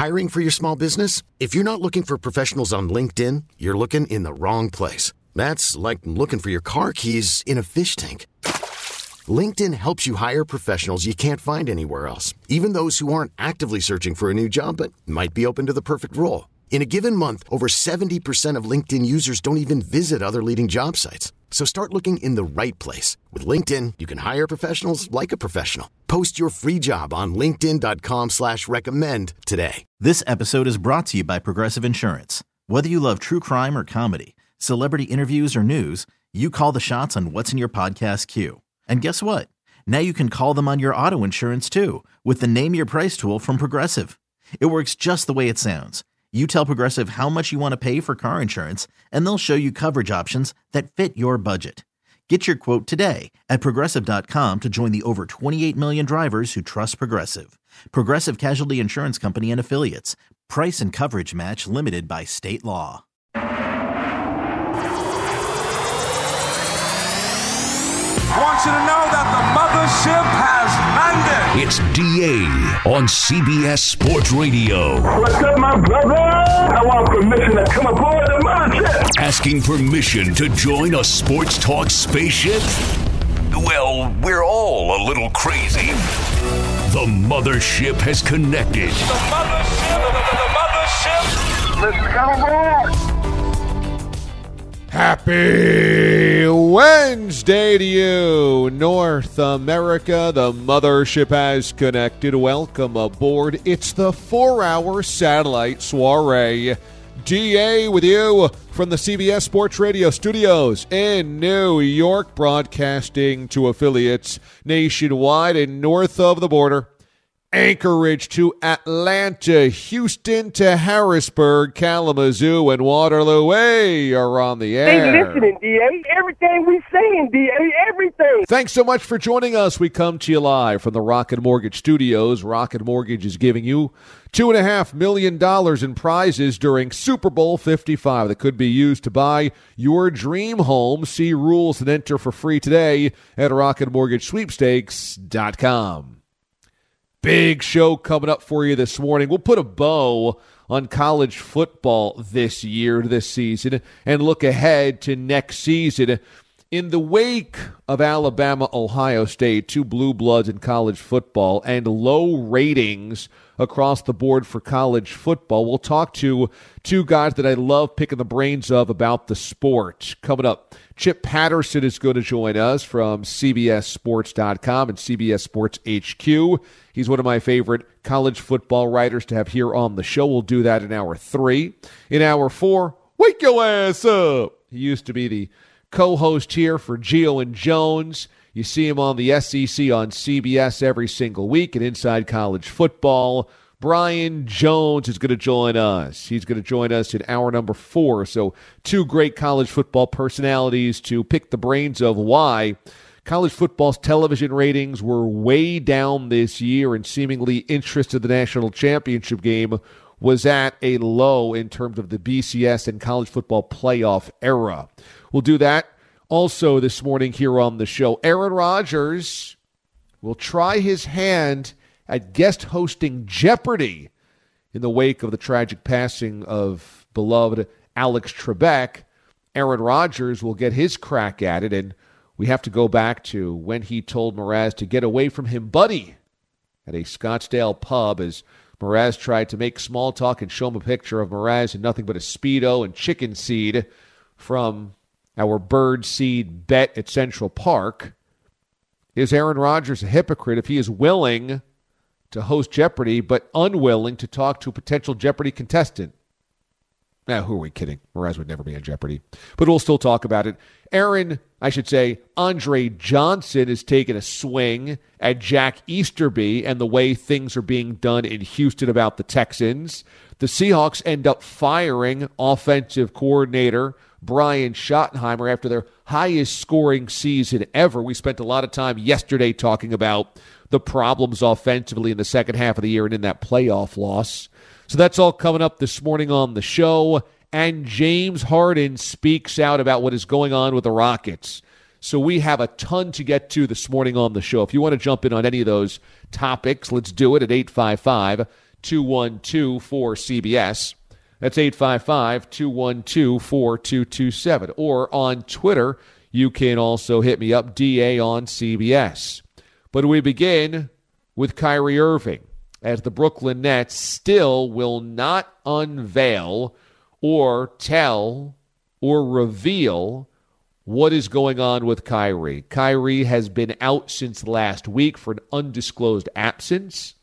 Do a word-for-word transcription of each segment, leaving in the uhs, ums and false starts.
Hiring for your small business? If you're not looking for professionals on LinkedIn, you're looking in the wrong place. That's like looking for your car keys in a fish tank. LinkedIn helps you hire professionals you can't find anywhere else, even those who aren't actively searching for a new job but might be open to the perfect role. In a given month, over seventy percent of LinkedIn users don't even visit other leading job sites. So start looking in the right place. With LinkedIn, you can hire professionals like a professional. Post your free job on linkedin dot com slash recommend today. This episode is brought to you by Progressive Insurance. Whether you love true crime or comedy, celebrity interviews or news, you call the shots on what's in your podcast queue. And guess what? Now you can call them on your auto insurance too with the Name Your Price tool from Progressive. It works just the way it sounds. You tell Progressive how much you want to pay for car insurance, and they'll show you coverage options that fit your budget. Get your quote today at Progressive dot com to join the over twenty-eight million drivers who trust Progressive. Progressive Casualty Insurance Company and Affiliates. Price and coverage match limited by state law. I want you to know that the mothership has landed. It's D A on C B S Sports Radio. What's up, my brother? I want permission to come aboard the mothership. Asking permission to join a sports talk spaceship? Well, we're all a little crazy. The mothership has connected. The mothership, the, the, the mothership. Let's come aboard. Happy Wednesday to you, North America. The mothership has connected. Welcome aboard. It's the four-hour satellite soiree. D A with you from the C B S Sports Radio studios in New York, broadcasting to affiliates nationwide and north of the border. Anchorage to Atlanta, Houston to Harrisburg, Kalamazoo, and Waterloo. We are on the air. They listening, D A. Everything we saying, D A. Everything. Thanks so much for joining us. We come to you live from the Rocket Mortgage Studios. Rocket Mortgage is giving you two point five million dollars in prizes during Super Bowl fifty-five that could be used to buy your dream home. See rules and enter for free today at rocket mortgage sweepstakes dot com. Big show coming up for you this morning. We'll put a bow on college football this year, this season, and look ahead to next season. In the wake of Alabama, Ohio State, two blue bloods in college football, and low ratings across the board for college football, we'll talk to two guys that I love picking the brains of about the sport. Coming up, Chip Patterson is going to join us from C B S sports dot com and C B S Sports H Q. He's one of my favorite college football writers to have here on the show. We'll do that in hour three. In hour four, wake your ass up. He used to be the co-host here for Gio and Jones. You see him on the S E C on C B S every single week and Inside College Football. Brian Jones is going to join us. He's going to join us in hour number four. So two great college football personalities to pick the brains of why college football's television ratings were way down this year, and seemingly interest in the national championship game was at a low in terms of the B C S and college football playoff era. We'll do that also this morning here on the show. Aaron Rodgers will try his hand at guest hosting Jeopardy in the wake of the tragic passing of beloved Alex Trebek. Aaron Rodgers will get his crack at it, and we have to go back to when he told Mraz to get away from him, buddy, at a Scottsdale pub as Mraz tried to make small talk and show him a picture of Mraz in nothing but a Speedo and chicken seed from our bird seed bet at Central Park. Is Aaron Rodgers a hypocrite if he is willing to host Jeopardy but unwilling to talk to a potential Jeopardy contestant? Now, who are we kidding? Mraz would never be on Jeopardy. But we'll still talk about it. Aaron, I should say, Andre Johnson is taking a swing at Jack Easterby and the way things are being done in Houston about the Texans. The Seahawks end up firing offensive coordinator Brian Schottenheimer after their highest scoring season ever. We spent a lot of time yesterday talking about the problems offensively in the second half of the year and in that playoff loss. So that's all coming up this morning on the show. And James Harden speaks out about what is going on with the Rockets. So we have a ton to get to this morning on the show. If you want to jump in on any of those topics, let's do it at eight five five, two one two, four C B S. That's eight five five, two one two, four two two seven. Or on Twitter, you can also hit me up, D A on C B S. But we begin with Kyrie Irving, as the Brooklyn Nets still will not unveil or tell or reveal what is going on with Kyrie. Kyrie has been out since last week for an undisclosed absence.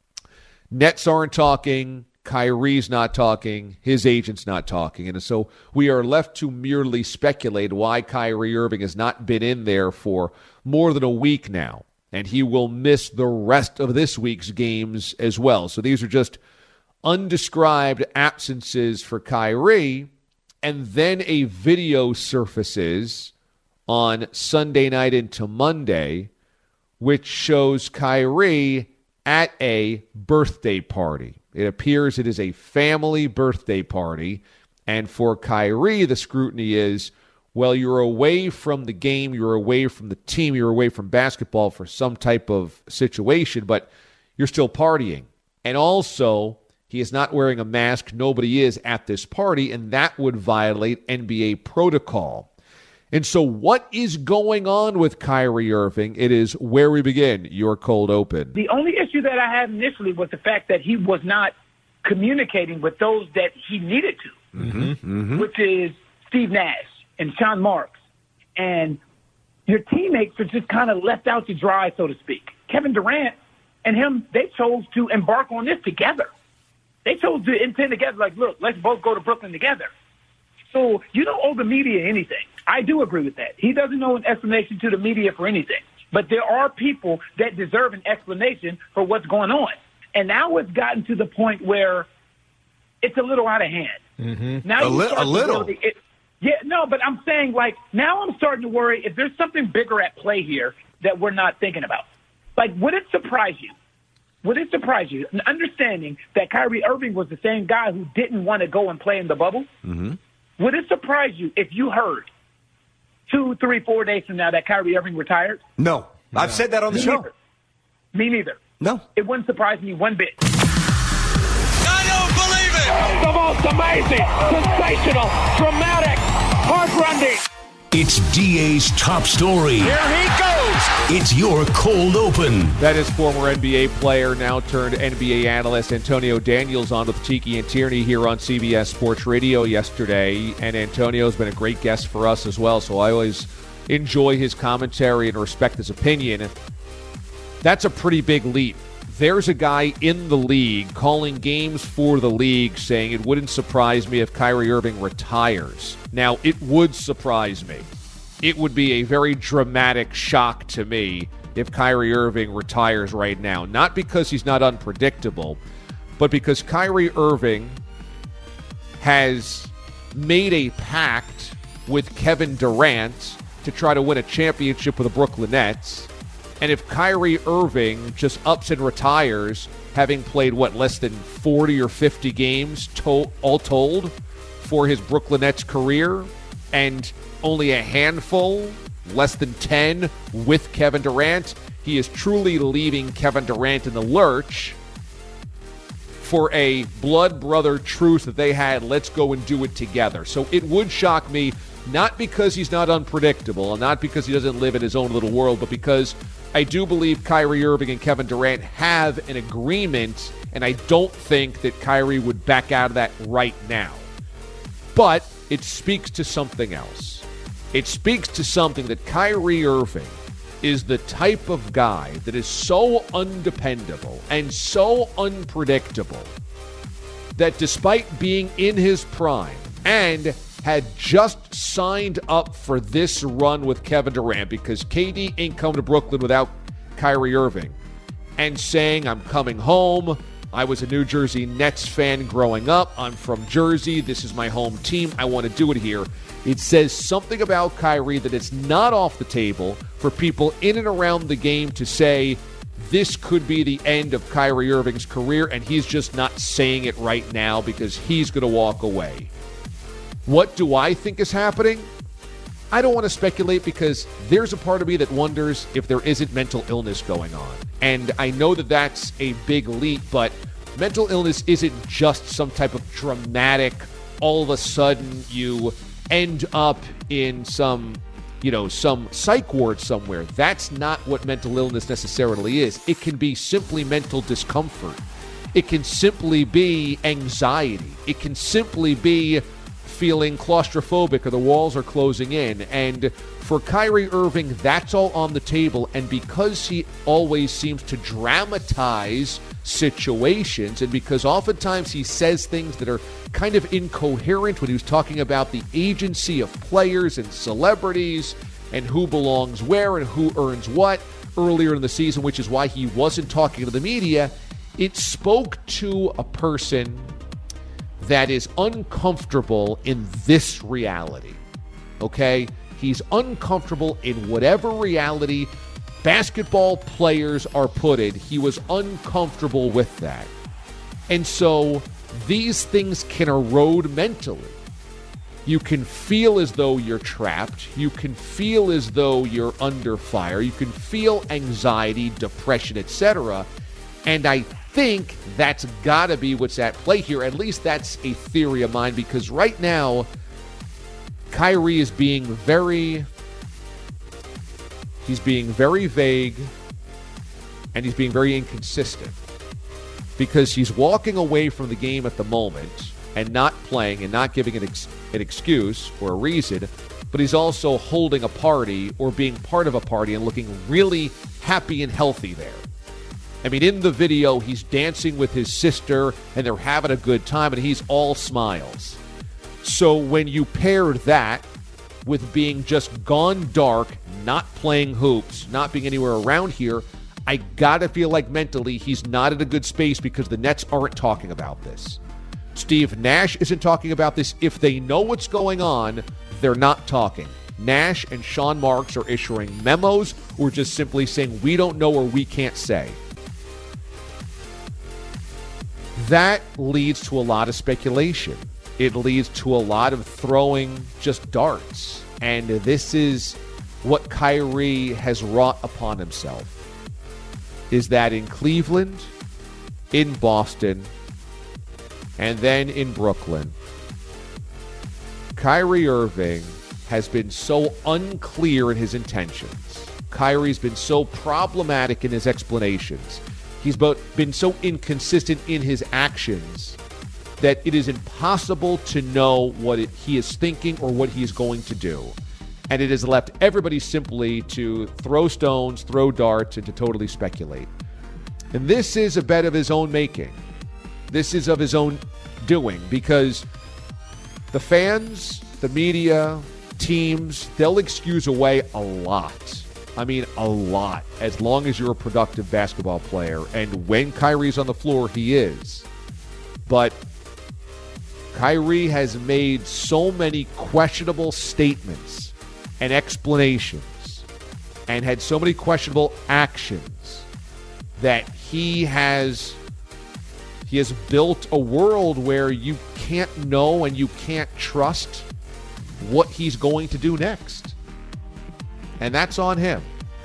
Nets aren't talking. Kyrie's not talking. His agent's not talking. And so we are left to merely speculate why Kyrie Irving has not been in there for more than a week now. And he will miss the rest of this week's games as well. So these are just undescribed absences for Kyrie. And then a video surfaces on Sunday night into Monday, which shows Kyrie at a birthday party. It appears it is a family birthday party. And for Kyrie, the scrutiny is, well, you're away from the game, you're away from the team, you're away from basketball for some type of situation, but you're still partying. And also, he is not wearing a mask. Nobody is at this party, and that would violate N B A protocol. And so what is going on with Kyrie Irving? It is where we begin, your cold open. The only issue that I had initially was the fact that he was not communicating with those that he needed to, Mm-hmm, mm-hmm. which is Steve Nash and Sean Marks. And your teammates are just kind of left out to dry, so to speak. Kevin Durant and him, they chose to embark on this together. They chose to intend together, like, look, let's both go to Brooklyn together. So you don't owe the media anything. I do agree with that. He doesn't owe an explanation to the media for anything. But there are people that deserve an explanation for what's going on. And now it's gotten to the point where it's a little out of hand. Mm-hmm. Now a, li- a little. Worry, it, yeah, no, but I'm saying, like, now I'm starting to worry if there's something bigger at play here that we're not thinking about. Like, would it surprise you? Would it surprise you, understanding that Kyrie Irving was the same guy who didn't want to go and play in the bubble? Mm-hmm. Would it surprise you if you heard two, three, four days from now that Kyrie Irving retired? No. no. I've said that on the Me show. Neither. Me neither. No. It wouldn't surprise me one bit. I don't believe it! The most amazing, sensational, dramatic, heart-rending. It's D A's top story. Here he goes! It's your cold open. That is former N B A player, now turned N B A analyst Antonio Daniels on with Tiki and Tierney here on C B S Sports Radio yesterday. And Antonio's been a great guest for us as well, so I always enjoy his commentary and respect his opinion. That's a pretty big leap. There's a guy in the league calling games for the league saying it wouldn't surprise me if Kyrie Irving retires. Now, it would surprise me. It would be a very dramatic shock to me if Kyrie Irving retires right now. Not because he's not unpredictable, but because Kyrie Irving has made a pact with Kevin Durant to try to win a championship with the Brooklyn Nets. And if Kyrie Irving just ups and retires, having played, what, less than forty or fifty games to- all told for his Brooklyn Nets career, and only a handful, less than ten, with Kevin Durant, he is truly leaving Kevin Durant in the lurch for a blood brother truce that they had, let's go and do it together. So it would shock me, not because he's not unpredictable, and not because he doesn't live in his own little world, but because I do believe Kyrie Irving and Kevin Durant have an agreement, and I don't think that Kyrie would back out of that right now. But it speaks to something else. It speaks to something that Kyrie Irving is the type of guy that is so undependable and so unpredictable that despite being in his prime and had just signed up for this run with Kevin Durant, because K D ain't come to Brooklyn without Kyrie Irving, and saying, I'm coming home, I was a New Jersey Nets fan growing up, I'm from Jersey, this is my home team, I want to do it here. It says something about Kyrie that it's not off the table for people in and around the game to say this could be the end of Kyrie Irving's career, and he's just not saying it right now because he's going to walk away. What do I think is happening? I don't want to speculate because there's a part of me that wonders if there isn't mental illness going on. And I know that that's a big leap, but mental illness isn't just some type of dramatic, all of a sudden you end up in some, you know, some psych ward somewhere. That's not what mental illness necessarily is. It can be simply mental discomfort. It can simply be anxiety. It can simply be feeling claustrophobic or the walls are closing in. And for Kyrie Irving, that's all on the table. And because he always seems to dramatize situations, and because oftentimes he says things that are kind of incoherent when he was talking about the agency of players and celebrities and who belongs where and who earns what earlier in the season, which is why he wasn't talking to the media, it spoke to a person that is uncomfortable in this reality, okay? He's uncomfortable in whatever reality basketball players are put in. He was uncomfortable with that. And so these things can erode mentally. You can feel as though you're trapped. You can feel as though you're under fire. You can feel anxiety, depression, et cetera. And I think that's got to be what's at play here. At least that's a theory of mine, because right now, Kyrie is being very, he's being very vague, and he's being very inconsistent, because he's walking away from the game at the moment and not playing and not giving an, ex- an excuse or a reason, but he's also holding a party or being part of a party and looking really happy and healthy there. I mean, in the video, he's dancing with his sister, and they're having a good time, and he's all smiles. So when you pair that with being just gone dark, not playing hoops, not being anywhere around here, I gotta feel like mentally he's not in a good space, because the Nets aren't talking about this. Steve Nash isn't talking about this. If they know what's going on, they're not talking. Nash and Sean Marks are issuing memos or just simply saying, we don't know or we can't say. That leads to a lot of speculation. It leads to a lot of throwing just darts. And this is what Kyrie has wrought upon himself, is that in Cleveland, in Boston, and then in Brooklyn, Kyrie Irving has been so unclear in his intentions. Kyrie's been so problematic in his explanations. He's been so inconsistent in his actions that it is impossible to know what it, he is thinking or what he is going to do. And it has left everybody simply to throw stones, throw darts, and to totally speculate. And this is a bet of his own making. This is of his own doing, because the fans, the media, teams, they'll excuse away a lot. I mean, a lot, as long as you're a productive basketball player. And when Kyrie's on the floor, he is. But Kyrie has made so many questionable statements and explanations and had so many questionable actions that he has he has built a world where you can't know and you can't trust what he's going to do next. And that's on him.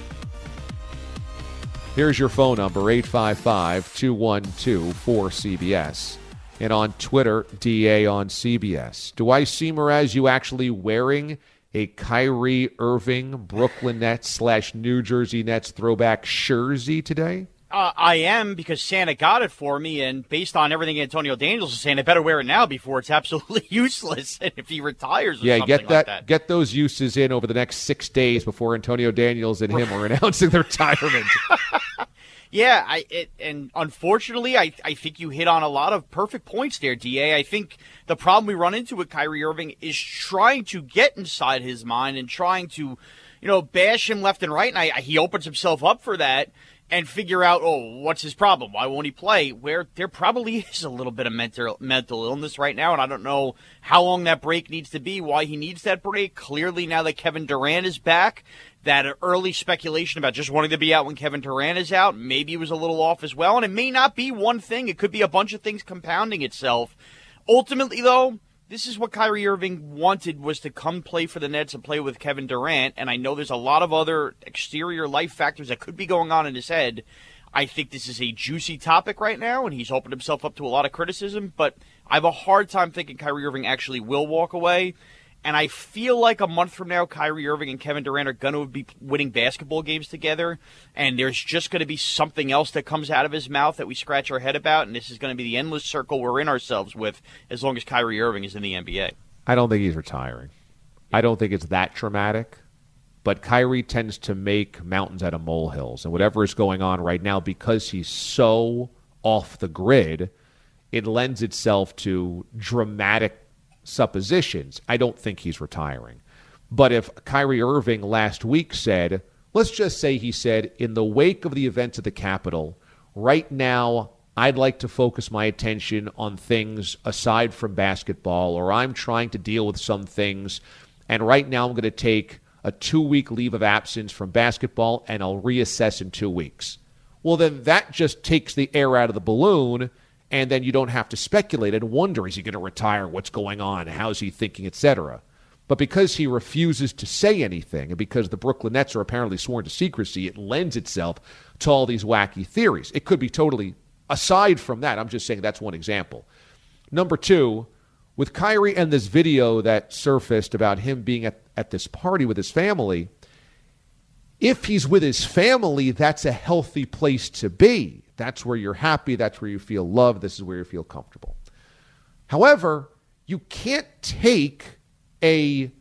Here's your phone number, eight five five, two one two, four C B S. And on Twitter, D A on C B S. Do I see, Mraz, you actually wearing a Kyrie Irving Brooklyn Nets slash New Jersey Nets throwback jersey today? Uh, I am, because Santa got it for me, and based on everything Antonio Daniels is saying, I better wear it now before it's absolutely useless and if he retires or yeah, something get that, like that. Get those uses in over the next six days before Antonio Daniels and him are announcing their retirement. Yeah, I it, and unfortunately, I I think you hit on a lot of perfect points there, D A. I think the problem we run into with Kyrie Irving is trying to get inside his mind and trying to, you know, bash him left and right, and I, he opens himself up for that. And figure out, oh, what's his problem? Why won't he play? Where there probably is a little bit of mental mental illness right now, and I don't know how long that break needs to be, why he needs that break. Clearly, now that Kevin Durant is back, that early speculation about just wanting to be out when Kevin Durant is out, maybe it was a little off as well. And it may not be one thing. It could be a bunch of things compounding itself. Ultimately, though, this is what Kyrie Irving wanted, was to come play for the Nets and play with Kevin Durant, and I know there's a lot of other exterior life factors that could be going on in his head. I think this is a juicy topic right now, and he's opened himself up to a lot of criticism, but I have a hard time thinking Kyrie Irving actually will walk away. And I feel like a month from now, Kyrie Irving and Kevin Durant are going to be winning basketball games together, and there's just going to be something else that comes out of his mouth that we scratch our head about, and this is going to be the endless circle we're in ourselves with as long as Kyrie Irving is in the N B A. I don't think he's retiring. I don't think it's that dramatic, but Kyrie tends to make mountains out of molehills, and whatever is going on right now, because he's so off the grid, it lends itself to dramatic suppositions. I don't think he's retiring. But if Kyrie Irving last week said, let's just say he said, in the wake of the events at the Capitol, right now I'd like to focus my attention on things aside from basketball, or I'm trying to deal with some things, and right now I'm going to take a two-week leave of absence from basketball, and I'll reassess in two weeks. Well, then that just takes the air out of the balloon, and then you don't have to speculate and wonder, is he going to retire? What's going on? How's he thinking, et cetera. But because he refuses to say anything, and because the Brooklyn Nets are apparently sworn to secrecy, it lends itself to all these wacky theories. It could be totally aside from that. I'm just saying that's one example. Number two, with Kyrie and this video that surfaced about him being at, at this party with his family, if he's with his family, that's a healthy place to be. That's where you're happy. That's where you feel loved. This is where you feel comfortable. However, you can't take a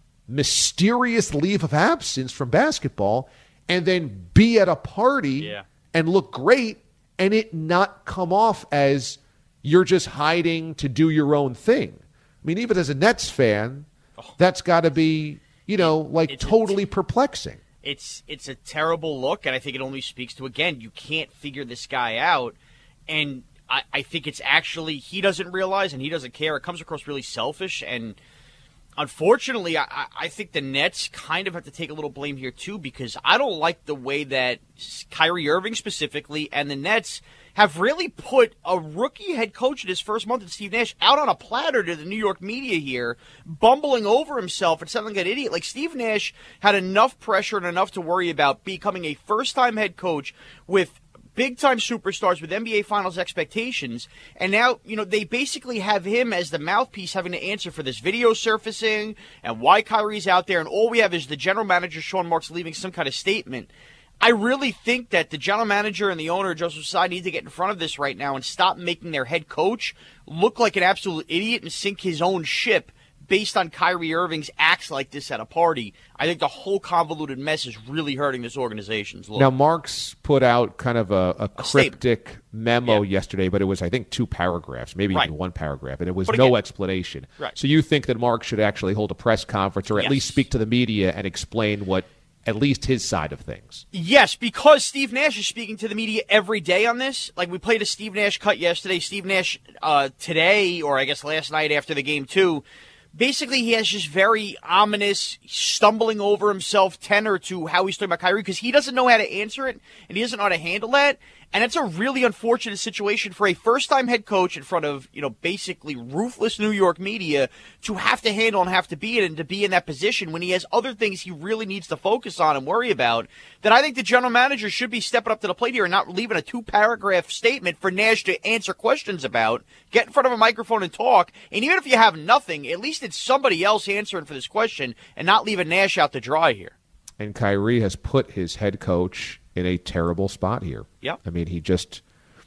mysterious leave of absence from basketball and then be at a party yeah. and look great and it not come off as you're just hiding to do your own thing. I mean, even as a Nets fan, oh. that's got to be, you know, like it's totally a, perplexing. It's it's a terrible look, and I think it only speaks to, again, you can't figure this guy out. And I, I think it's actually, he doesn't realize and he doesn't care. It comes across really selfish, and unfortunately, I, I think the Nets kind of have to take a little blame here too, because I don't like the way that Kyrie Irving specifically and the Nets have really put a rookie head coach in his first month, in Steve Nash, out on a platter to the New York media here, bumbling over himself and sounding like an idiot. Like, Steve Nash had enough pressure and enough to worry about becoming a first-time head coach with big-time superstars with N B A Finals expectations, and now, you know, they basically have him as the mouthpiece having to answer for this video surfacing and why Kyrie's out there, and all we have is the general manager, Sean Marks, leaving some kind of statement. I really think that the general manager and the owner, Joseph Tsai, need to get in front of this right now and stop making their head coach look like an absolute idiot and sink his own ship based on Kyrie Irving's acts like this at a party. I think the whole convoluted mess is really hurting this organization's look. Now, Marks put out kind of a, a, a cryptic statement. memo yeah. yesterday, but it was, I think, two paragraphs, maybe right. even one paragraph, and it was but no again, explanation. Right. So you think that Marks should actually hold a press conference or at yes. least speak to the media and explain what at least his side of things? Yes, because Steve Nash is speaking to the media every day on this. Like, we played a Steve Nash cut yesterday. Steve Nash uh, today, or I guess last night after the game too, basically he has just very ominous, stumbling over himself tenor to how he's talking about Kyrie, because he doesn't know how to answer it and he doesn't know how to handle that. And it's a really unfortunate situation for a first-time head coach in front of, you know, basically ruthless New York media to have to handle and have to be in and to be in that position when he has other things he really needs to focus on and worry about. That I think the general manager should be stepping up to the plate here and not leaving a two-paragraph statement for Nash to answer questions about. Get in front of a microphone and talk. And even if you have nothing, at least it's somebody else answering for this question and not leaving Nash out to dry here. And Kyrie has put his head coach in a terrible spot here. Yep. I mean, he just,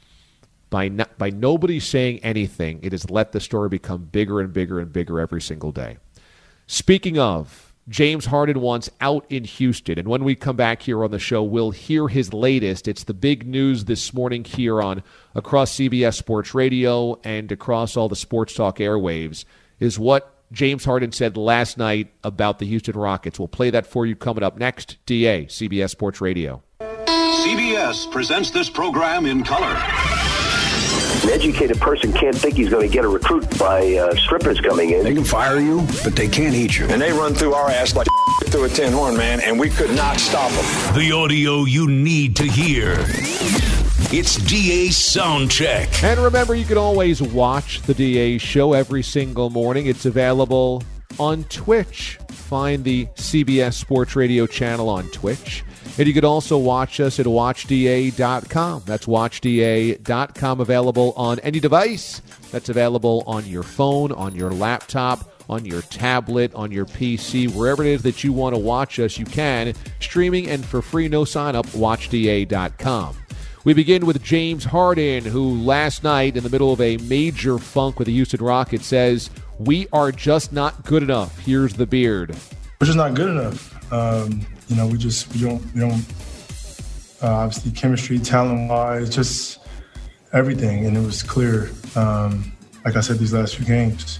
by no, by nobody saying anything, it has let the story become bigger and bigger and bigger every single day. Speaking of, James Harden wants out in Houston, and when we come back here on the show, we'll hear his latest. It's the big news this morning here on across C B S Sports Radio and across all the Sports Talk airwaves, is what James Harden said last night about the Houston Rockets. We'll play that for you coming up next. D A, C B S Sports Radio. C B S presents this program in color. An educated person can't think he's going to get a recruit by uh, strippers coming in. They can fire you, but they can't eat you. And they run through our ass like through a tin horn, man, and we could not stop them. The audio you need to hear. It's D A's Soundcheck. And remember, you can always watch the D A show every single morning. It's available on Twitch. Find the C B S Sports Radio channel on Twitch. And you can also watch us at watch d a dot com. That's watch d a dot com, available on any device. That's available on your phone, on your laptop, on your tablet, on your P C, wherever it is that you want to watch us, you can. Streaming and for free, no sign up, watch d a dot com. We begin with James Harden, who last night, in the middle of a major funk with the Houston Rockets, says, "We are just not good enough. Here's the beard." We're just not good enough. Um, you know, we just, we don't, we don't, uh, obviously chemistry, talent-wise, just everything. And it was clear, um, like I said, these last few games.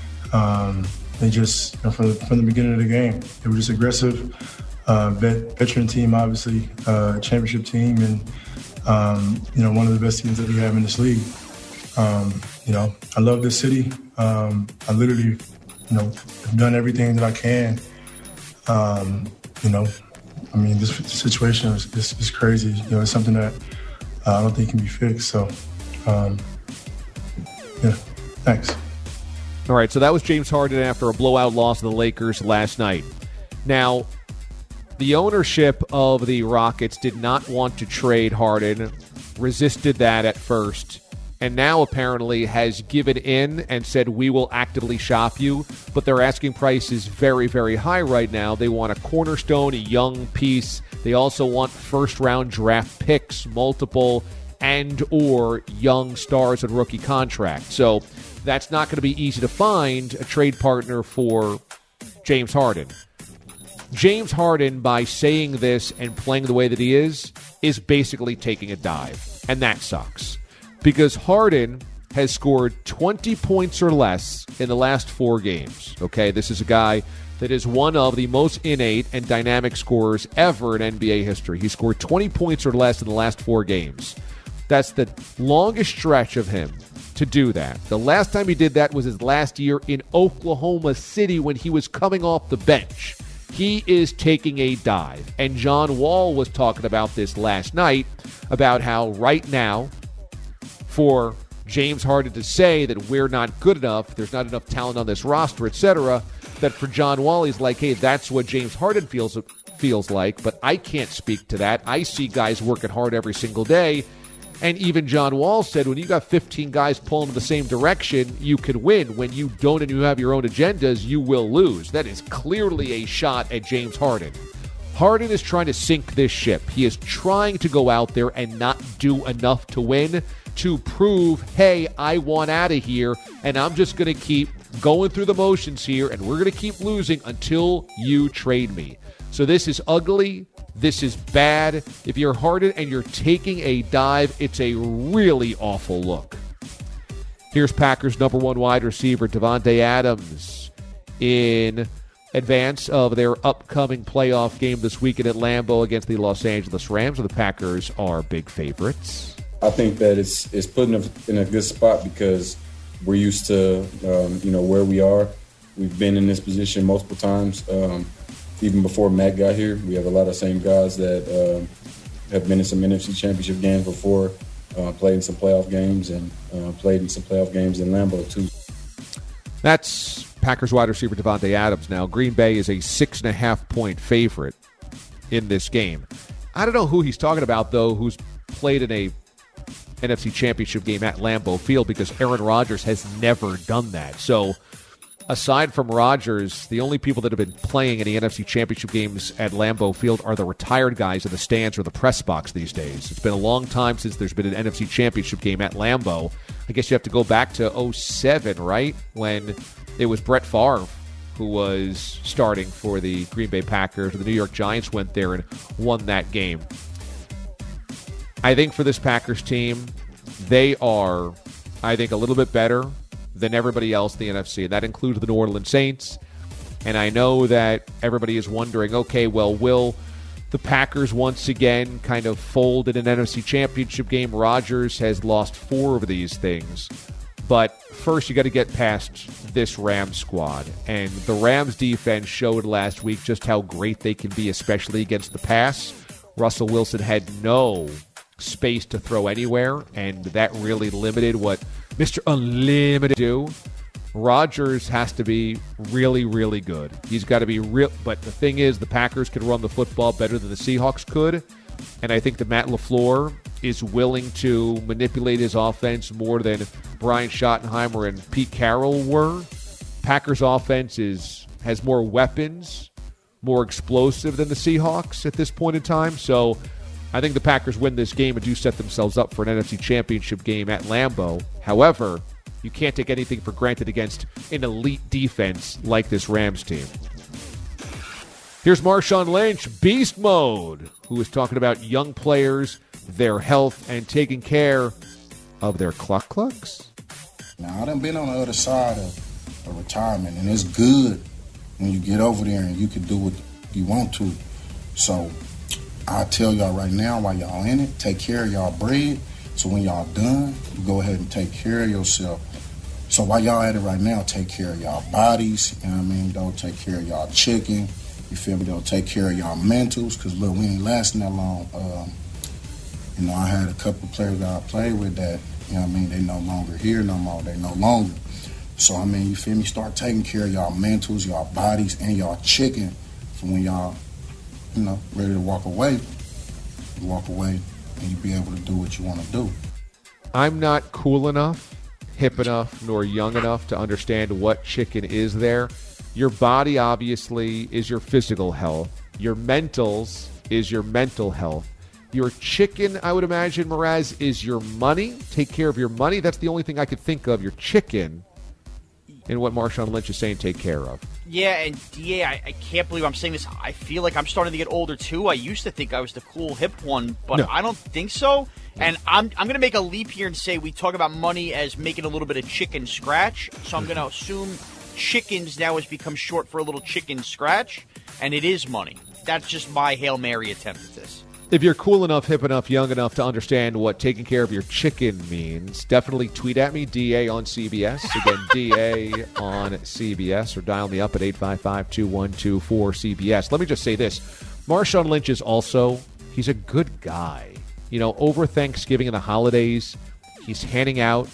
Um, they just, you know, from, the, from the beginning of the game, they were just aggressive. Uh, vet, veteran team, obviously, uh, championship team, and, um, you know, one of the best teams that we have in this league. Um, you know, I love this city. Um, I literally, you know, have done everything that I can. Um, you know, I mean, this situation is, is, is crazy. You know, it's something that uh, I don't think can be fixed. So, um, yeah, thanks. All right, so that was James Harden after a blowout loss to the Lakers last night. Now, the ownership of the Rockets did not want to trade Harden, resisted that at first, and now apparently has given in and said, we will actively shop you, but their asking price is very, very high right now. They want a cornerstone, a young piece. They also want first-round draft picks, multiple, and or young stars on rookie contracts. So that's not going to be easy to find a trade partner for James Harden. James Harden, by saying this and playing the way that he is, is basically taking a dive, and that sucks. Because Harden has scored twenty points or less in the last four games. Okay, this is a guy that is one of the most innate and dynamic scorers ever in N B A history. He scored twenty points or less in the last four games. That's the longest stretch of him to do that. The last time he did that was his last year in Oklahoma City when he was coming off the bench. He is taking a dive. And John Wall was talking about this last night, about how right now, for James Harden to say that we're not good enough, there's not enough talent on this roster, et cetera, that for John Wall, he's like, hey, that's what James Harden feels feels like, but I can't speak to that. I see guys working hard every single day. And even John Wall said, when you got fifteen guys pulling in the same direction, you can win. When you don't and you have your own agendas, you will lose. That is clearly a shot at James Harden. Harden is trying to sink this ship. He is trying to go out there and not do enough to win, to prove, hey, I want out of here, and I'm just going to keep going through the motions here, and we're going to keep losing until you trade me. So this is ugly. This is bad. If you're Harden and you're taking a dive, it's a really awful look. Here's Packers' number one wide receiver, Davante Adams, in advance of their upcoming playoff game this weekend at Lambeau against the Los Angeles Rams, where the Packers are big favorites. I think that it's it's putting us in a good spot because we're used to, um, you know, where we are. We've been in this position multiple times. Um, even before Matt got here, we have a lot of the same guys that um, have been in some N F C Championship games before, uh, played in some playoff games, and uh, played in some playoff games in Lambeau, too. That's Packers wide receiver Davante Adams. Now, Green Bay is a six and a half point favorite in this game. I don't know who he's talking about, though, who's played in a N F C Championship game at Lambeau Field, because Aaron Rodgers has never done that. So, aside from Rodgers, the only people that have been playing in the N F C Championship games at Lambeau Field are the retired guys in the stands or the press box these days. It's been a long time since there's been an N F C Championship game at Lambeau. I guess you have to go back to oh seven, right? When it was Brett Favre who was starting for the Green Bay Packers. The New York Giants went there and won that game. I think for this Packers team, they are, I think, a little bit better than everybody else in the N F C, and that includes the New Orleans Saints. And I know that everybody is wondering, okay, well, will the Packers once again kind of fold in an N F C Championship game? Rodgers has lost four of these things. But first, you got to get past this Rams squad. And the Rams defense showed last week just how great they can be, especially against the pass. Russell Wilson had no space to throw anywhere, and that really limited what Mister Unlimited do. Rodgers has to be really, really good. He's got to be real. But the thing is, the Packers can run the football better than the Seahawks could. And I think that Matt LaFleur is willing to manipulate his offense more than Brian Schottenheimer and Pete Carroll were. Packers offense is has more weapons, more explosive than the Seahawks at this point in time. So I think the Packers win this game and do set themselves up for an N F C Championship game at Lambeau. However, you can't take anything for granted against an elite defense like this Rams team. Here's Marshawn Lynch, beast mode, who is talking about young players, their health, and taking care of their cluck clucks. Now, I done been on the other side of, of retirement, and it's good when you get over there and you can do what you want to. So I tell y'all right now, while y'all in it, take care of y'all bread. So when y'all done, you go ahead and take care of yourself. So while y'all at it right now, take care of y'all bodies, you know what I mean? Don't take care of y'all chicken. You feel me? Don't take care of y'all mentals, because, look, we ain't lasting that long. Um, you know, I had a couple of players that I played with that, you know what I mean, they no longer here no more. They no longer. So, I mean, you feel me? Start taking care of y'all mentals, y'all bodies, and y'all chicken for when y'all, you know, ready to walk away. You walk away and you be able to do what you want to do. I'm not cool enough, hip enough, nor young enough to understand what chicken is there. Your body, obviously, is your physical health. Your mentals is your mental health. Your chicken, I would imagine, Mraz, is your money. Take care of your money. That's the only thing I could think of, your chicken, and what Marshawn Lynch is saying take care of. Yeah, and D A, I, I can't believe I'm saying this. I feel like I'm starting to get older, too. I used to think I was the cool, hip one, but no. I don't think so. And I'm I'm going to make a leap here and say we talk about money as making a little bit of chicken scratch. So I'm going to assume chickens now has become short for a little chicken scratch, and it is money. That's just my Hail Mary attempt at this. If you're cool enough, hip enough, young enough to understand what taking care of your chicken means, definitely tweet at me, D A on C B S. Again, D A on C B S, or dial me up at eight five five, two one two, four C B S. Let me just say this. Marshawn Lynch is also, he's a good guy. You know, over Thanksgiving and the holidays, he's handing out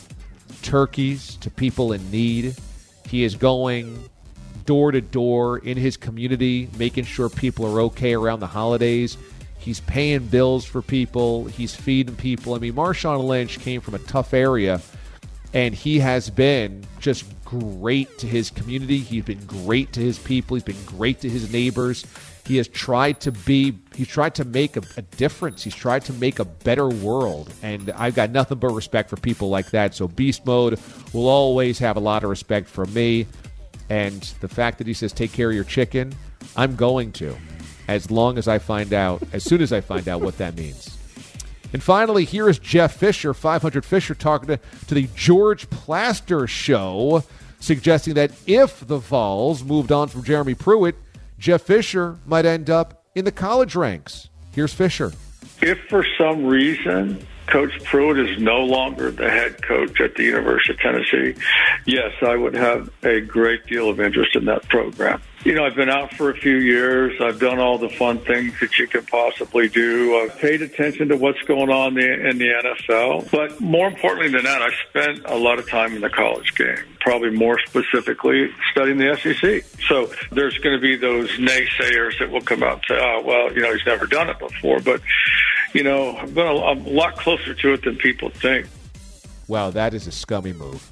turkeys to people in need. He is going door to door in his community, making sure people are okay around the holidays. He's paying bills for people. He's feeding people. I mean, Marshawn Lynch came from a tough area, and he has been just great to his community. He's been great to his people. He's been great to his neighbors. He has tried to be, he's tried to make a, a difference. He's tried to make a better world. And I've got nothing but respect for people like that. So Beast Mode will always have a lot of respect from me. And the fact that he says, take care of your chicken, I'm going to, as long as I find out, as soon as I find out what that means. And finally, here is Jeff Fisher, five hundred Fisher, talking to, to the George Plaster Show, suggesting that if the Vols moved on from Jeremy Pruitt, Jeff Fisher might end up in the college ranks. Here's Fisher. If for some reason Coach Pruitt is no longer the head coach at the University of Tennessee, yes, I would have a great deal of interest in that program. You know, I've been out for a few years. I've done all the fun things that you can possibly do. I've paid attention to what's going on in the N F L. But more importantly than that, I've spent a lot of time in the college game, probably more specifically studying the S E C. So there's going to be those naysayers that will come out and say, oh, well, you know, he's never done it before. But, you know, I've been a, a lot closer to it than people think. Wow, that is a scummy move.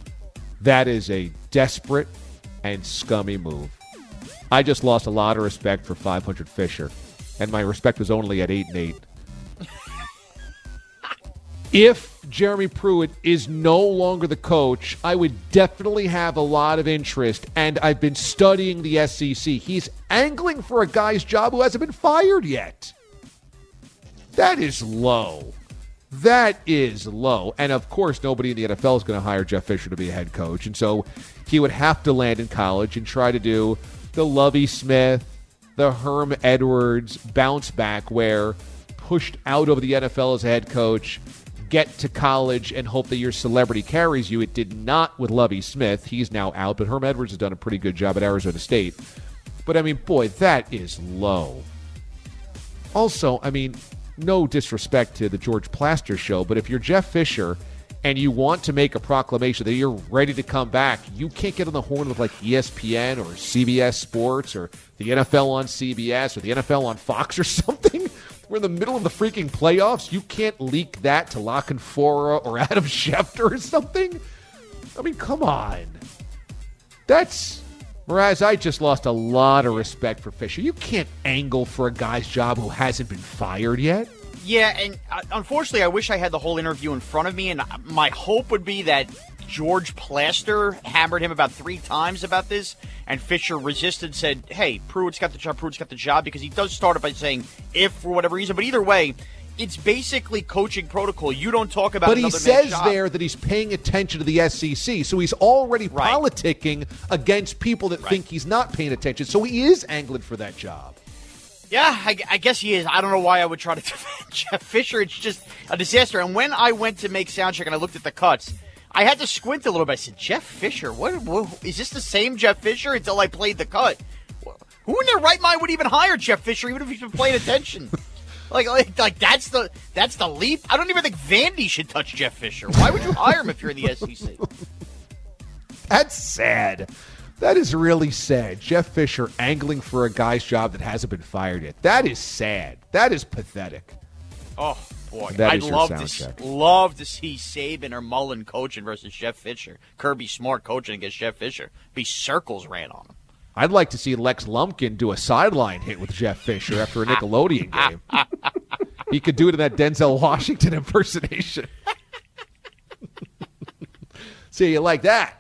That is a desperate and scummy move. I just lost a lot of respect for five hundred Fisher, and my respect was only at eight and eight. If Jeremy Pruitt is no longer the coach, I would definitely have a lot of interest, and I've been studying the S E C. He's angling for a guy's job who hasn't been fired yet. That is low. That is low. And, of course, nobody in the N F L is going to hire Jeff Fisher to be a head coach, and so he would have to land in college and try to do the Lovie Smith, the Herm Edwards bounce back where pushed out of the N F L as a head coach, get to college and hope that your celebrity carries you. It did not with Lovie Smith. He's now out, but Herm Edwards has done a pretty good job at Arizona State. But, I mean, boy, that is low. Also, I mean, no disrespect to the George Plaster Show, but if you're Jeff Fisher and you want to make a proclamation that you're ready to come back, you can't get on the horn with like E S P N or C B S Sports or the N F L on C B S or the N F L on Fox or something. We're in the middle of the freaking playoffs. You can't leak that to La Canfora or Adam Schefter or something. I mean, come on. That's, Mraz, I just lost a lot of respect for Fisher. You can't angle for a guy's job who hasn't been fired yet. Yeah, and uh, unfortunately, I wish I had the whole interview in front of me, and my hope would be that George Plaster hammered him about three times about this, and Fisher resisted, said, hey, Pruitt's got the job, Pruitt's got the job, because he does start it by saying if for whatever reason. But either way, it's basically coaching protocol. You don't talk about But another he says job. there that he's paying attention to the S E C, so he's already right. politicking against people that right. think he's not paying attention, so he is angling for that job. Yeah, I, I guess he is. I don't know why I would try to defend Jeff Fisher. It's just a disaster. And when I went to make sound check and I looked at the cuts, I had to squint a little bit. I said, Jeff Fisher? What, what is this the same Jeff Fisher? Until I played the cut. Who in their right mind would even hire Jeff Fisher, even if he's been paying attention? like, like, like that's the that's the leap. I don't even think Vandy should touch Jeff Fisher. Why would you hire him if you're in the S E C? That's sad. That is really sad. Jeff Fisher angling for a guy's job that hasn't been fired yet. That is sad. That is pathetic. Oh, boy. That I'd is your love sound to, check. love to see Saban or Mullen coaching versus Jeff Fisher. Kirby Smart coaching against Jeff Fisher. Be circles ran on him. I'd like to see Lex Lumpkin do a sideline hit with Jeff Fisher after a Nickelodeon game. He could do it in that Denzel Washington impersonation. See, you like that?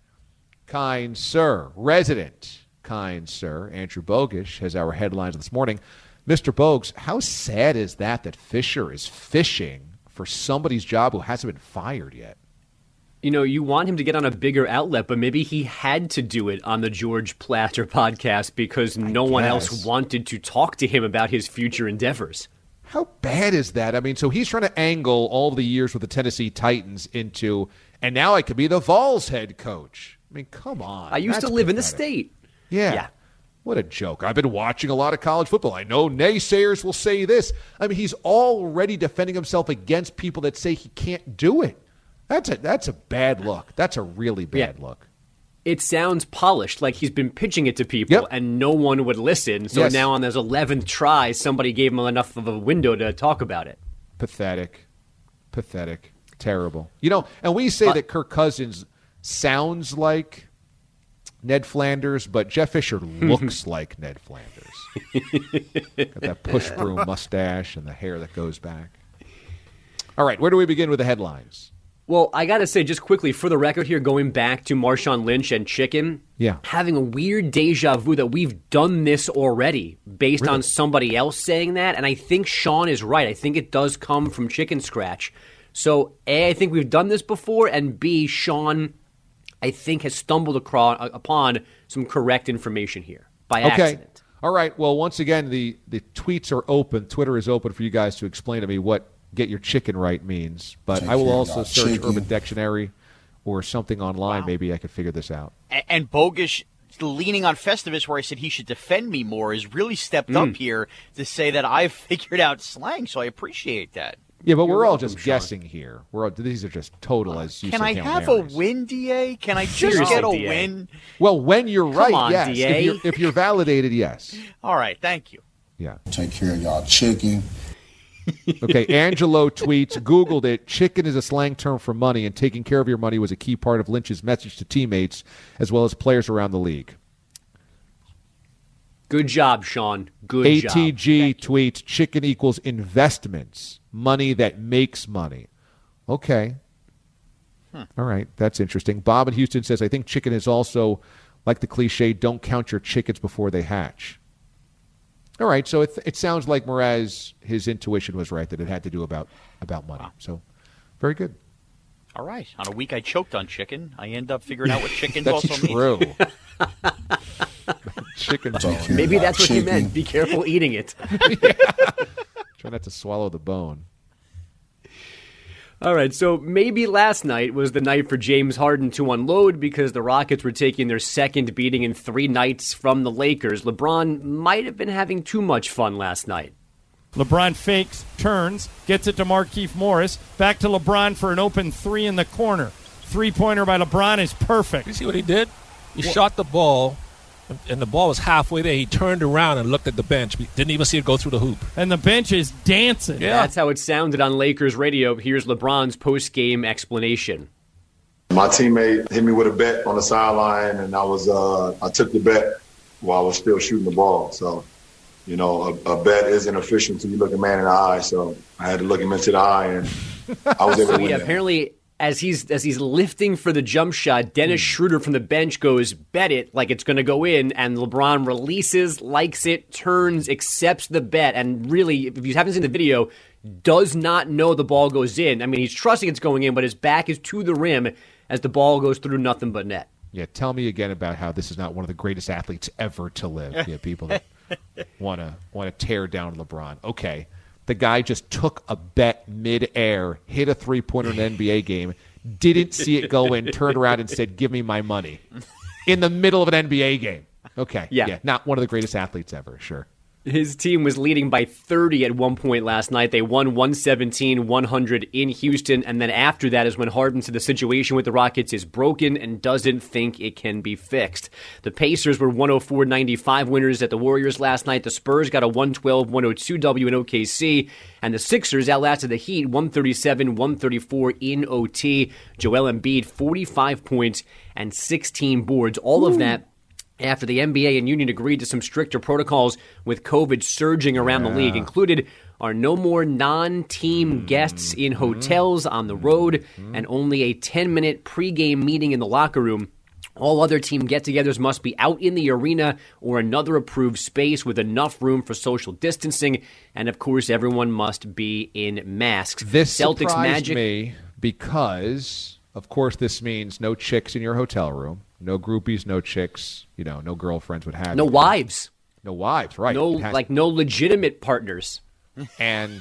Kind sir, resident, kind sir, Andrew Bogish has our headlines this morning. Mister Bogues, how sad is that that Fisher is fishing for somebody's job who hasn't been fired yet? You know, you want him to get on a bigger outlet, but maybe he had to do it on the George Plaster podcast because no one else wanted to talk to him about his future endeavors. How bad is that? I mean, so he's trying to angle all the years with the Tennessee Titans into, and now I could be the Vols head coach. I mean, come on. I used That's to live pathetic. in the state. Yeah. yeah. What a joke. I've been watching a lot of college football. I know naysayers will say this. I mean, he's already defending himself against people that say he can't do it. That's a that's a bad look. That's a really bad yeah. look. It sounds polished, like he's been pitching it to people yep. and no one would listen. So yes. now on his eleventh try, somebody gave him enough of a window to talk about it. Pathetic. Pathetic. Terrible. You know, and we say uh, that Kirk Cousins sounds like Ned Flanders, but Jeff Fisher looks like Ned Flanders. Got that push broom mustache and the hair that goes back. All right, where do we begin with the headlines? Well, I got to say, just quickly, for the record here, going back to Marshawn Lynch and Chicken, yeah. having a weird deja vu that we've done this already based really? on somebody else saying that, and I think Sean is right. I think it does come from Chicken Scratch. So, A, I think we've done this before, and B, Sean, I think, has stumbled across, upon some correct information here by okay. accident. All right. Well, once again, the, the tweets are open. Twitter is open for you guys to explain to me what get your chicken right means. But Take I will care, also y'all. search Chicken. Urban Dictionary or something online. Wow. Maybe I could figure this out. And, and Bogish, leaning on Festivus, where I said he should defend me more, has really stepped Mm. up here to say that I've figured out slang. So I appreciate that. Yeah, but we're You're all welcome, just Sean. guessing here. We're all, these are just total as you Can say, I Hail have Marys. a win, D A? Can I just Seriously, get a D A. win? Well, when you're Come right, on, yes. D A. If you're, if you're validated, yes. All right, thank you. Yeah. Take care of y'all chicken. Okay, Angelo tweets, Googled it. Chicken is a slang term for money, and taking care of your money was a key part of Lynch's message to teammates as well as players around the league. Good job, Sean. Good A job. T G tweets, chicken equals investments, money that makes money. Okay. Hmm. All right, that's interesting. Bob in Houston says, I think chicken is also like the cliche, don't count your chickens before they hatch. All right, so it, it sounds like Mraz, his intuition was right, that it had to do about, about money. Wow. So, very good. All right. On a week I choked on chicken, I end up figuring out what chickens That's also true. mean. Chicken Take bone. Maybe care of that's what y'all he meant. chicken. Be careful eating it. Try not to swallow the bone. All right, so maybe last night was the night for James Harden to unload because the Rockets were taking their second beating in three nights from the Lakers. LeBron might have been having too much fun last night. LeBron fakes, turns, gets it to Markieff Morris. Back to LeBron for an open three in the corner. Three-pointer by LeBron is perfect. You see what he did? He what? shot the ball, and the ball was halfway there. He turned around and looked at the bench. We didn't even see it go through the hoop. And the bench is dancing. Yeah. That's how it sounded on Lakers radio. Here's LeBron's post-game explanation. My teammate hit me with a bet on the sideline, and I was uh, I took the bet while I was still shooting the ball. So, you know, a, a bet isn't official until you look a man in the eye. So I had to look him into the eye, and I was able so to win yeah, that. Apparently, as he's as he's lifting for the jump shot, Dennis Schroeder from the bench goes, bet it, like it's going to go in, and LeBron releases, likes it, turns, accepts the bet, and really, if you haven't seen the video, does not know the ball goes in. I mean, he's trusting it's going in, but his back is to the rim as the ball goes through nothing but net. Yeah, tell me again about how this is not one of the greatest athletes ever to live. Yeah, people that want to want to tear down LeBron. Okay, the guy just took a bet midair, hit a three-pointer in an N B A game, didn't see it go in, turned around and said, give me my money. In the middle of an N B A game. Okay, yeah. yeah, not one of the greatest athletes ever, sure. His team was leading by thirty at one point last night. They won one seventeen one hundred in Houston, and then after that is when Harden said the situation with the Rockets is broken and doesn't think it can be fixed. The Pacers were one oh four ninety-five winners at the Warriors last night. The Spurs got a one twelve one oh two W in O K C, and the Sixers outlasted the Heat one thirty-seven one thirty-four in O T. Joel Embiid, forty-five points and sixteen boards. All Ooh. of that after the N B A and union agreed to some stricter protocols with COVID surging around yeah. the league. Included are no more non-team mm. guests in hotels on the road mm. and only a ten-minute pregame meeting in the locker room. All other team get-togethers must be out in the arena or another approved space with enough room for social distancing. And, of course, everyone must be in masks. This Celtics surprised Magic me because, of course, this means no chicks in your hotel room. No groupies, no chicks, you know, no girlfriends would have No you. wives. No wives, right. No, has, like, no legitimate partners. And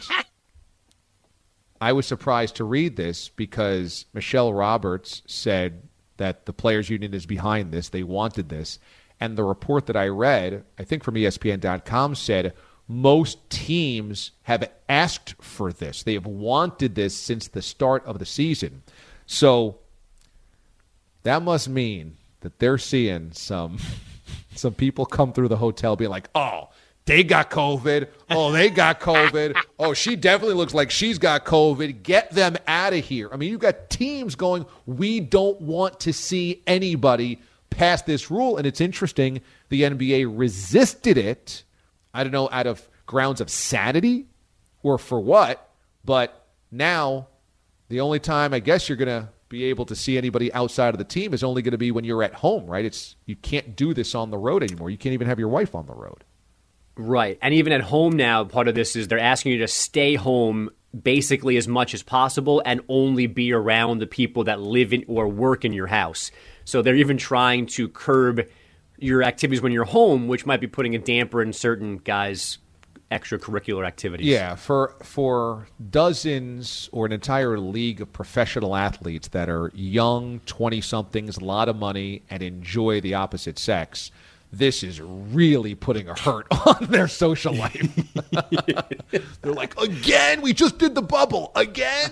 I was surprised to read this because Michelle Roberts said that the Players Union is behind this. They wanted this. And the report that I read, I think from E S P N dot com, said most teams have asked for this. They have wanted this since the start of the season. So that must mean that they're seeing some some people come through the hotel being like, oh, they got COVID. Oh, they got COVID. Oh, she definitely looks like she's got COVID. Get them out of here. I mean, you've got teams going, we don't want to see anybody pass this rule. And it's interesting, the N B A resisted it. I don't know, out of grounds of sanity or for what. But now the only time I guess you're going to be able to see anybody outside of the team is only going to be when you're at home, right? It's you can't do this on the road anymore. You can't even have your wife on the road. Right. And even at home now, part of this is they're asking you to stay home basically as much as possible and only be around the people that live in or work in your house. So they're even trying to curb your activities when you're home, which might be putting a damper in certain guys' extracurricular activities. Yeah, for for dozens or an entire league of professional athletes that are young, twenty-somethings, a lot of money, and enjoy the opposite sex, this is really putting a hurt on their social life. They're like, again? We just did the bubble. Again?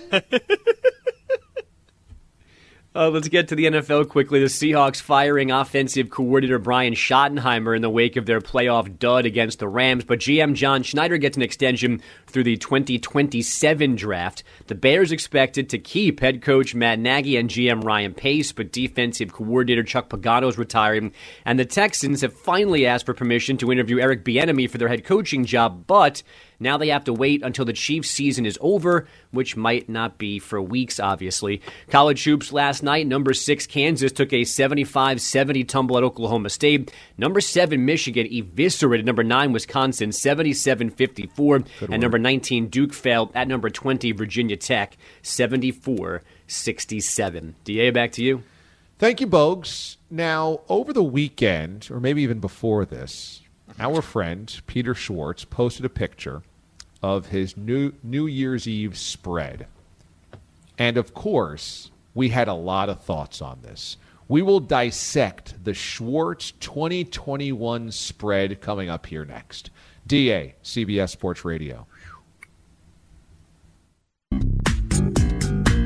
Uh, let's get to the N F L quickly. The Seahawks firing offensive coordinator Brian Schottenheimer in the wake of their playoff dud against the Rams. But G M John Schneider gets an extension through the twenty twenty-seven draft. The Bears expected to keep head coach Matt Nagy and G M Ryan Pace, but defensive coordinator Chuck Pagano is retiring. And the Texans have finally asked for permission to interview Eric Bieniemy for their head coaching job, but now they have to wait until the Chiefs' season is over, which might not be for weeks, obviously. College hoops last night, number six Kansas took a seventy-five seventy tumble at Oklahoma State. Number seven Michigan eviscerated number nine Wisconsin seventy-seven fifty-four. And number nineteen Duke fell at number twenty Virginia Tech seventy-four sixty-seven. D A, back to you. Thank you, Bogues. Now, over the weekend, or maybe even before this, our friend Peter Schwartz posted a picture of his new New Year's Eve spread. And, of course, we had a lot of thoughts on this. We will dissect the Schwartz twenty twenty-one spread coming up here next. D A, C B S Sports Radio.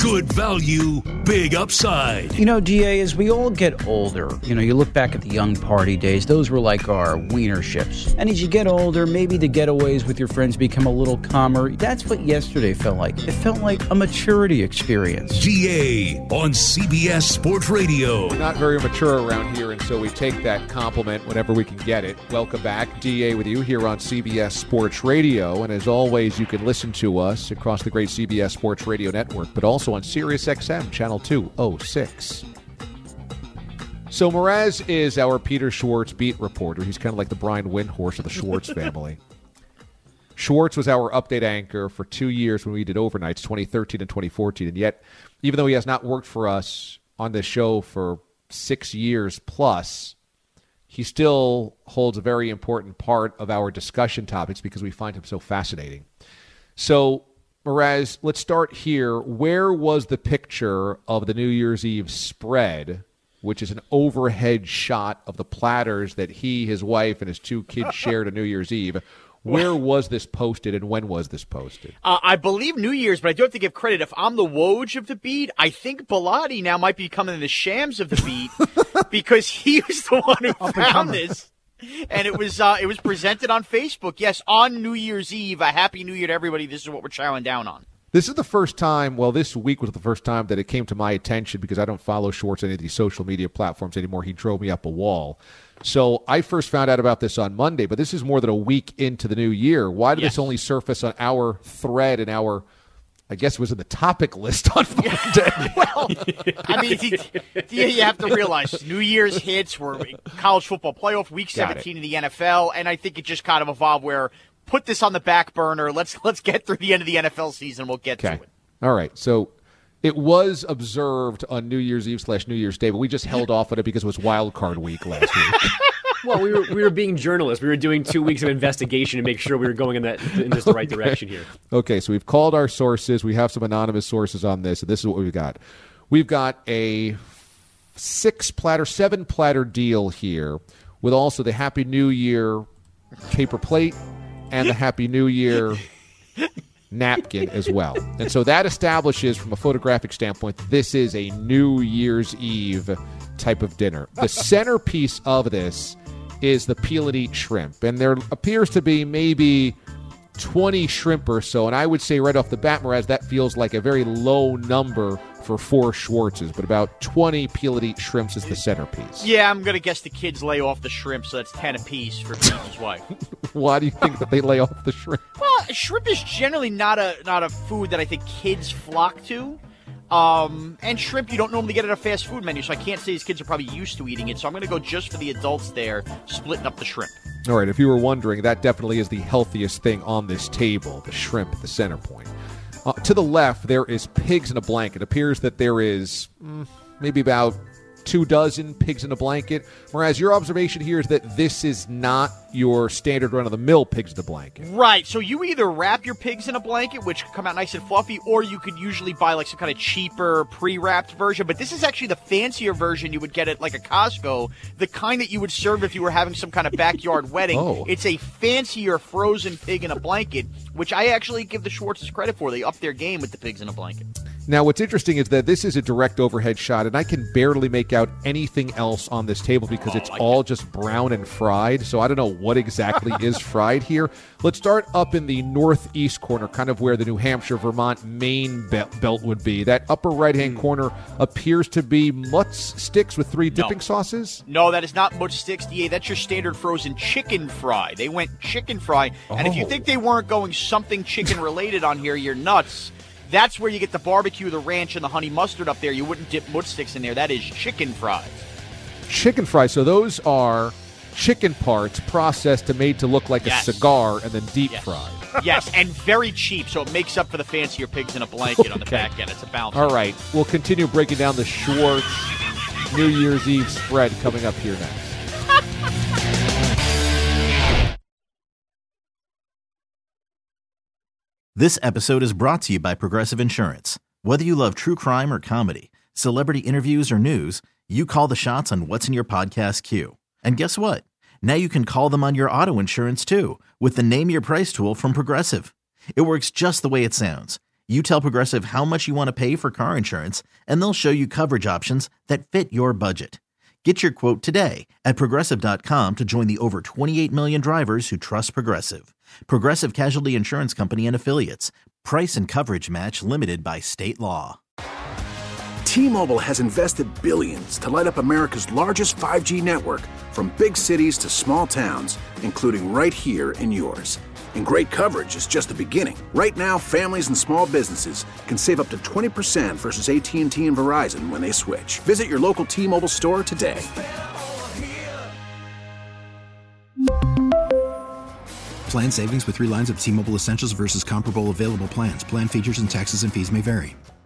Good value, big upside. You know, D A, as we all get older, you know, you look back at the young party days, those were like our wiener ships. And as you get older, maybe the getaways with your friends become a little calmer. That's what yesterday felt like. It felt like a maturity experience. D A on C B S Sports Radio. We're not very mature around here, and so we take that compliment whenever we can get it. Welcome back. D A with you here on C B S Sports Radio. And as always, you can listen to us across the great C B S Sports Radio network, but also on Sirius X M, channel two oh six. So Mraz is our Peter Schwartz beat reporter. He's kind of like the Brian Windhorst of the Schwartz family. Schwartz was our update anchor for two years when we did overnights, twenty thirteen and twenty fourteen. And yet, even though he has not worked for us on this show for six years plus, he still holds a very important part of our discussion topics because we find him so fascinating. So, Mraz, let's start here. Where was the picture of the New Year's Eve spread, which is an overhead shot of the platters that he, his wife, and his two kids shared on New Year's Eve? Where was this posted, and when was this posted? Uh, I believe New Year's, but I do have to give credit. If I'm the Woj of the beat, I think Bilotti now might be becoming the Shams of the beat because he was the one who found this. And it was uh, it was presented on Facebook. Yes, on New Year's Eve. A Happy New Year to everybody. This is what we're chowing down on. This is the first time, well, this week was the first time that it came to my attention because I don't follow Schwartz on any of these social media platforms anymore. He drove me up a wall. So I first found out about this on Monday, but this is more than a week into the new year. Why did yes. this only surface on our thread and our, I guess it was in the topic list on Monday? Well, I mean, you, you have to realize New Year's hits were college football playoff, week seventeen in the N F L, and I think it just kind of evolved where put this on the back burner. Let's let's get through the end of the N F L season. We'll get okay. to it. All right. So it was observed on New Year's Eve slash New Year's Day, but we just held off on it because it was wild card week last week. Well, we were we were being journalists. We were doing two weeks of investigation to make sure we were going in that in this the right okay. direction here. Okay, so we've called our sources. We have some anonymous sources on this, and this is what we've got. We've got a six platter, seven platter deal here with also the Happy New Year paper plate and the Happy New Year napkin as well. And so that establishes from a photographic standpoint that this is a New Year's Eve type of dinner. The centerpiece of this is the peel and eat shrimp. And there appears to be maybe twenty shrimp or so. And I would say right off the bat, Mraz, that feels like a very low number for four Schwartzes, but about twenty peel and eat shrimps is the centerpiece. Yeah, I'm going to guess the kids lay off the shrimp, so that's ten apiece for Pete's wife. Why do you think that they lay off the shrimp? Well, shrimp is generally not a not a food that I think kids flock to. Um, and shrimp you don't normally get at a fast food menu, so I can't say these kids are probably used to eating it. So I'm going to go just for the adults there, splitting up the shrimp. All right, if you were wondering, that definitely is the healthiest thing on this table, the shrimp at the center point. Uh, to the left, there is pigs in a blanket. It appears that there is mm, maybe about two dozen pigs in a blanket. Whereas your observation here is that this is not your standard run-of-the-mill pigs in a blanket. Right. So you either wrap your pigs in a blanket, which come out nice and fluffy, or you could usually buy like some kind of cheaper pre-wrapped version. But this is actually the fancier version you would get at like a Costco, the kind that you would serve if you were having some kind of backyard wedding. Oh. It's a fancier frozen pig in a blanket, which I actually give the Schwartzes credit for. They upped their game with the pigs in a blanket. Now, what's interesting is that this is a direct overhead shot, and I can barely make out anything else on this table because oh, it's like all it. just brown and fried, so I don't know what exactly is fried here. Let's start up in the northeast corner, kind of where the New Hampshire, Vermont, Maine belt would be. That upper right-hand mm. corner appears to be Mutt's sticks with three dipping no. sauces? No, that is not Mutt sticks, D A. That's your standard frozen chicken fry. They went chicken fry, oh. and if you think they weren't going something chicken-related on here, you're nuts. That's where you get the barbecue, the ranch, and the honey mustard up there. You wouldn't dip Mutt sticks in there. That is chicken fries. Chicken fries. So those are chicken parts processed and made to look like yes. a cigar and then deep yes. fried. Yes, and very cheap, so it makes up for the fancier pigs in a blanket okay. on the back end. It's a balance. All right. We'll continue breaking down the Schwartz New Year's Eve spread coming up here next. This episode is brought to you by Progressive Insurance. Whether you love true crime or comedy, celebrity interviews or news, you call the shots on what's in your podcast queue. And guess what? Now you can call them on your auto insurance too with the Name Your Price tool from Progressive. It works just the way it sounds. You tell Progressive how much you want to pay for car insurance, and they'll show you coverage options that fit your budget. Get your quote today at Progressive dot com to join the over twenty-eight million drivers who trust Progressive. Progressive Casualty Insurance Company and Affiliates. Price and coverage match limited by state law. T-Mobile has invested billions to light up America's largest five G network, from big cities to small towns, including right here in yours. And great coverage is just the beginning. Right now, families and small businesses can save up to twenty percent versus A T and T and Verizon when they switch. Visit your local T-Mobile store today. Plan savings with three lines of T-Mobile Essentials versus comparable available plans. Plan features and taxes and fees may vary.